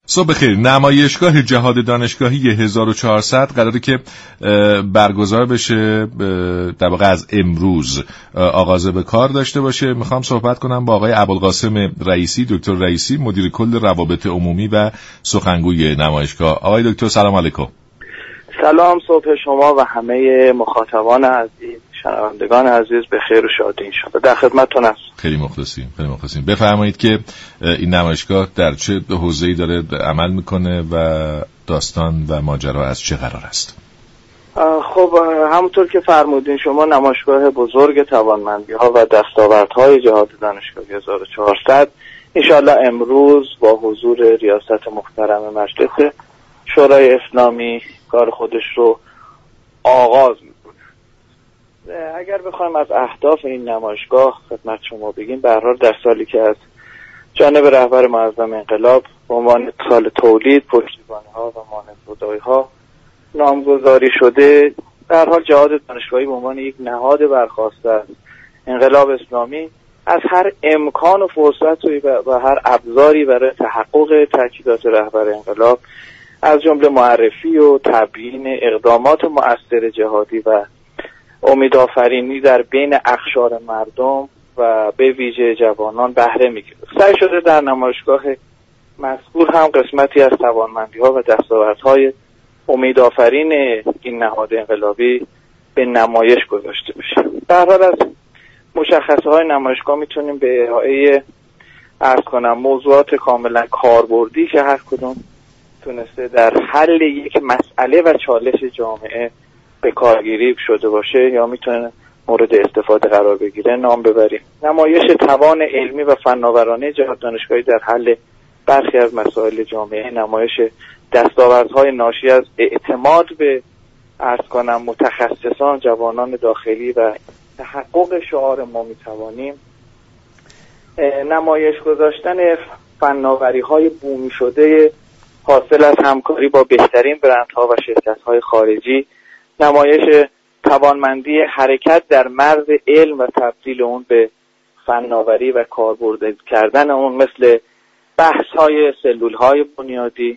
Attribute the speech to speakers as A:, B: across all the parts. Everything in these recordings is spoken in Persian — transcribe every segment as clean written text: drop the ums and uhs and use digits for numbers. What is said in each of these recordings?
A: صبح بخیر. نمایشگاه جهاد دانشگاهی 1400 قراره که برگزار بشه، در واقع از امروز آغاز به کار داشته باشه. میخوام صحبت کنم با آقای ابوالقاسم رئیسی، دکتر رئیسی، مدیر کل روابط عمومی و سخنگوی نمایشگاه. آقای دکتر سلام علیکم.
B: سلام، صبح شما و همه مخاطبان عزیز، شنوندگان عزیز به خیر و شادی انشاءالله. در خدمتتون هستم.
A: خیلی مخلصیم. بفرمایید که این نمایشگاه در چه حوزه‌ای داره عمل میکنه و داستان و ماجرا از چه قرار است؟
B: خب همونطور که فرمودین شما، نمایشگاه بزرگ توانمندی‌ها و دستاوردهای جهاد دانشگاهی 1400 انشاءالله امروز با حضور ریاست محترم مجلس شورای اسلامی کار خودش رو آغاز میکنه. اگر بخوایم از اهداف این نمایشگاه خدمت شما بگیم، به هر حال در سالی که از جانب رهبر معظم انقلاب به عنوان سال تولید، پشتیبانی‌ها و ماننده‌ها نامگذاری شده، به هر حال جهاد دانشگاهی به عنوان یک نهاد برخواسته از انقلاب اسلامی از هر امکان و فرصت و هر ابزاری برای تحقق تاکیدات رهبر انقلاب، از جمله معرفی و تبیین اقدامات مؤثر جهادی و امیدآفرینی در بین اقشار مردم و به ویژه جوانان بهره میگیره. سعی شده در نمایشگاه مذکور هم قسمتی از توانمندی‌ها و دستاوردهای امیدآفرین این نهاد انقلابی به نمایش گذاشته بشه. در حال از مشخصه‌های نمایشگاه میتونیم به ارائه موضوعات کاملا کاربردی که هر کدوم تونسته در حل یک مسئله و چالش جامعه به کارگیری شده باشه یا میتونه مورد استفاده قرار بگیره نام ببریم. نمایش توان علمی و فناورانه جهاد دانشگاهی در حل برخی از مسائل جامعه، نمایش دستاوردهای ناشی از اعتماد به متخصصان، جوانان داخلی و تحقق شعار ما میتوانیم، نمایش گذاشتن فناوری‌های بومی شده حاصل از همکاری با بهترین برندها و شرکت‌های خارجی، نمایش توانمندی حرکت در مرز علم و تبدیل اون به فناوری و کاربرد کردن اون، مثل بحث‌های سلول‌های بنیادی،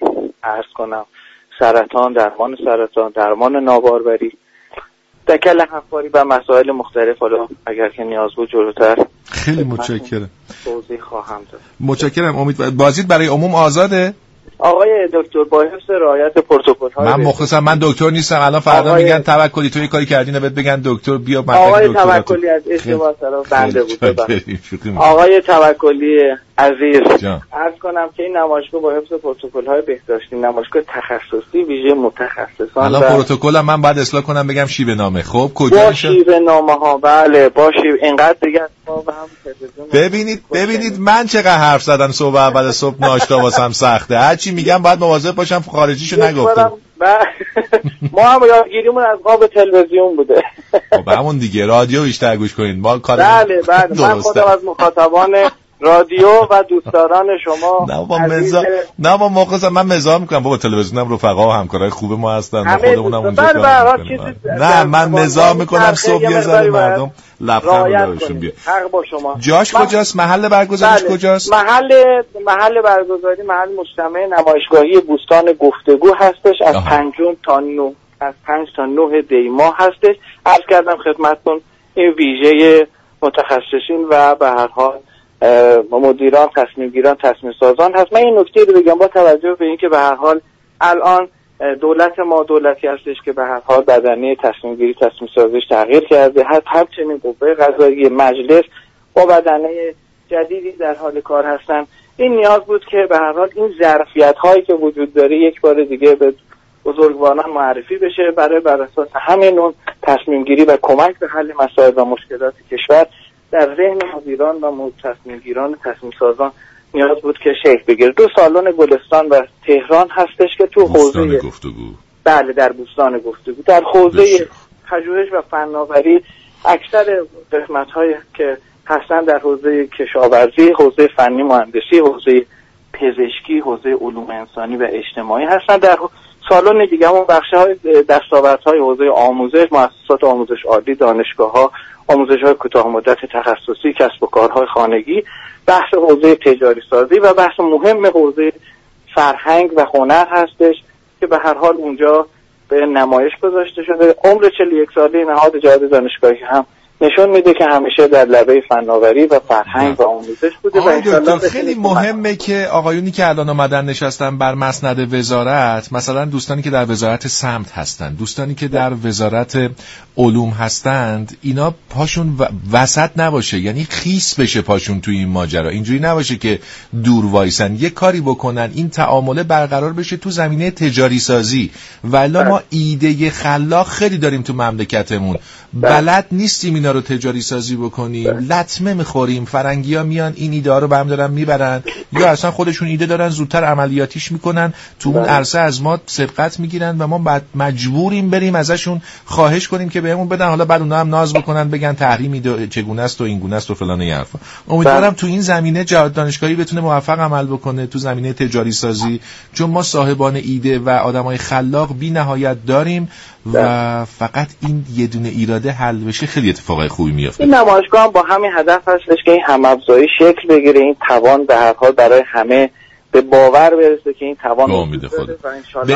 B: سرطان، درمان ناباروری، دکل حفاری و مسائل مختلف. حالا اگر که نیاز بود جلوتر
A: خیلی متشکرم
B: توضیح خواهم داد.
A: متشکرم. امید بازدید برای عموم آزاده؟
B: آقای دکتر، با حفظ رعایت پروتکل‌های
A: من مخلصم، من دکتر نیستم. الان فردا میگن توکلی تو یه کاری کردین بهت بگن دکتر بیا مدرک
B: آقای
A: دکتر.
B: آقای توکلی از اشتباه طرف بنده بود. آقای توکلی عزیز، عرض کنم که این نمایشگاه با حفظ پروتکل‌های بهداشتی، نمایشگاه تخصصی ویژه متخصصان.
A: الان پروتکلم من باید اصلاح کنم بگم شیوه نامه. خب کجا میشه
B: شیوه نامه‌ها؟ بله با شیوه. اینقدر دیگه ما به هم
A: ببینید من چقدر حرف زدم صبح اول صبح ناشتا واسم سخته. هرچی میگم باید مواظب باشم خارجیشو نگفتم.
B: ما هم یادگیریمون از قاب تلویزیون بوده.
A: خب همون دیگه، رادیو بیشتر گوش کنید. ما کار
B: بله من خودم از مخاطبان رادیو و دوستداران شما
A: نه با مخلصم. من مزاح میکنم بابا، تلویزیونم رفقا و همکارای خوب ما هستن، ما خودمونم اونجا کار میکنیم. نه من مزاح میکنم صبح یه ذره مردم لبخند بهشون بیاد.
B: حق با شما.
A: جاش کجاست؟ محل برگزاریش کجاست؟
B: محل برگزاری محل مجتمع نمایشگاهی بوستان گفتگو هستش. از 5 تا 9 دی ماه هستش. عرض کردم خدمتتون این ویژه متخصصین و به هر حال مدیران، تصمیم گیران، تصمیم سازان هست. من این نکته رو بگم با توجه به اینکه به هر حال الان دولت ما دولتی هستش که به هر حال بدنه تصمیم گیری، تصمیم سازیش تغییر کرده. همچنین قوه قضاییه، مجلس با بدنه جدیدی در حال کار هستن. این نیاز بود که به هر حال این ظرفیت هایی که وجود داره یک بار دیگه به بزرگواران معرفی بشه، برای بر اساس همین اون تصمیم گیری و کمک به حل مسائل و مشکلات کشور در ذهن مدیران و تصمیم گیران، تصمیم سازان نیاز بود که شکل بگیره. 2 سالن گلستان و تهران هستش که تو حوزه
A: گفتگو،
B: بله در بوستان گفتگو، در حوزه پژوهش و فناوری اکثر قسمت‌هایی که هستن در حوزه کشاورزی، حوزه فنی مهندسی، حوزه پزشکی، حوزه علوم انسانی و اجتماعی هستن. در سالن دیگه همون بخش‌های دستاوردهای حوزه آموزش، مؤسسات آموزش عالی، دانشگاه‌ها، آموزش‌های کوتاه مدت تخصصی، کسب و کارهای خانگی، بحث حوزه تجاری سازی و بحث مهم حوزه فرهنگ و هنر هستش که به هر حال اونجا به نمایش گذاشته شده. عمر 41 ساله نهاد جهاد دانشگاهی هم نشون میده که همیشه در لبه فناوری و فرهنگ و آموزش بوده. و
A: دکتر خیلی مهمه که آقایونی که الان اومدن نشستن بر مسند وزارت، مثلا دوستانی که در وزارت سمت هستن، دوستانی که در وزارت علوم هستند، اینا پاشون وسط نباشه، یعنی خیس بشه پاشون توی این ماجرا، اینجوری نباشه که دور وایسن، یه کاری بکنن این تعامله برقرار بشه تو زمینه تجاری سازی. والا ما ایده خلاق خیلی داریم تو مملکتمون، بلد نیستیم اینا رو تجاری سازی بکنیم، لطمه میخوریم. فرنگی‌ها میان این ایده ها رو برام دارن میبرن، یا اصلا خودشون ایده دارن زودتر عملیاتیش میکنن، تو اون عرصه از ما سبقت میگیرن و ما بعد مجبوریم بریم ازشون خواهش کنیم که بهمون بدن، حالا بعد اونها هم ناز بکنن بگن تحریم ایده چگونه است و این گونه است و فلان این حرفا. امیدوارم تو این زمینه جهاد دانشگاهی بتونه موفق عمل بکنه تو زمینه تجاری سازی، چون ما صاحبان ایده و آدمای خلاق بی نهایت داریم و فقط این یه دونه ایراده حل بشه خیلی اتفاقای خوبی میفته.
B: این نمایشگاه هم با همین هدف هستش که این هم‌افزایی شکل بگیره، این توان به هر حال برای همه به باور برسه که این توان
A: وجود داره.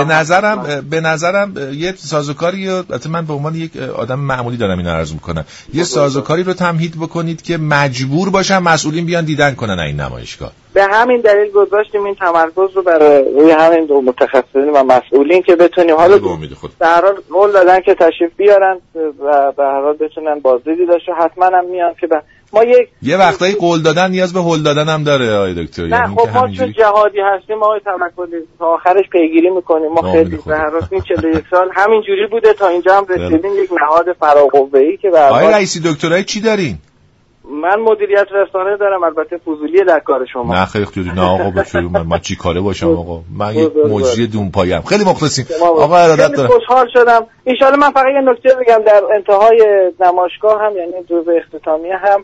A: به نظرم یه سازوکاری رو من به عنوان یک آدم معمولی دارم اینو عرض میکنم، یه سازوکاری رو تمهید بکنید که مجبور باشن مسئولین بیان دیدن کنن این نمایشگاه.
B: به همین دلیل گذاشتیم این تمرکز رو برای روی همین دو متخصصین و مسئولین که بتونیم، حالا در حال قول دادن که تشریف بیارن و به هر حال بتونن بازدیدی داشته، حتما هم میان که ما
A: یه وقتایی قول دادن نیاز به هول دادن هم داره آقای دکتر.
B: نه خب ما چون جهادی هستیم آقای توکلی تا آخرش پیگیری میکنیم، ما خیلی به هر حال این 41 سال همین جوری بوده تا اینجا هم رسیدیم یک نهاد فراقوه‌ای که
A: آقای رئیسی دکترای چی دارین؟
B: من مدیریت رسانه دارم، البته فضولیه در کار شما.
A: نه خیلی خوبه. نه آقا بچه‌ی من چی کاره باشم آقا، من یک مجری دون پایم. خیلی مخلصیم آقا، ارادت دارم.
B: خوشحال شدم. ان شاءالله من فقط یه نکته بگم در انتهای نمایشگاه هم، یعنی جزء اختتامیه هم،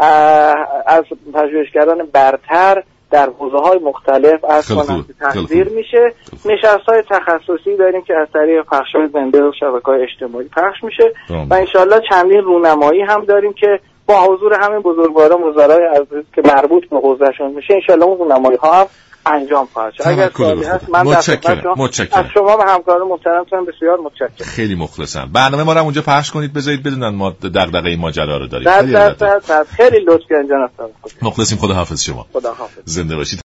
B: از پژوهشگران برتر در حوزه‌های مختلف از کنند که تحضیر میشه. نشست‌های تخصصی داریم که از طریق پخش‌های زنده و شبکه‌های اجتماعی پخش میشه و انشالله چندین رونمایی هم داریم که با حضور همین بزرگواران وزرای عزیز که مربوط به حوزه‌شون میشه، انشالله اون رونمایی‌ها هم انجام خواهد شد. اگر سوالی هست من
A: متشکرم.
B: از شما و همکاران محترمتون بسیار متشکرم.
A: خیلی مخلصم. برنامه ما رو اونجا پخش کنید، بذارید بدونن ما دغدغه این ماجرا رو داریم.
B: خیلی لطفی انجام.
A: مخلصیم. خدا حافظ شما.
B: خدا حافظ.
A: زنده باشید.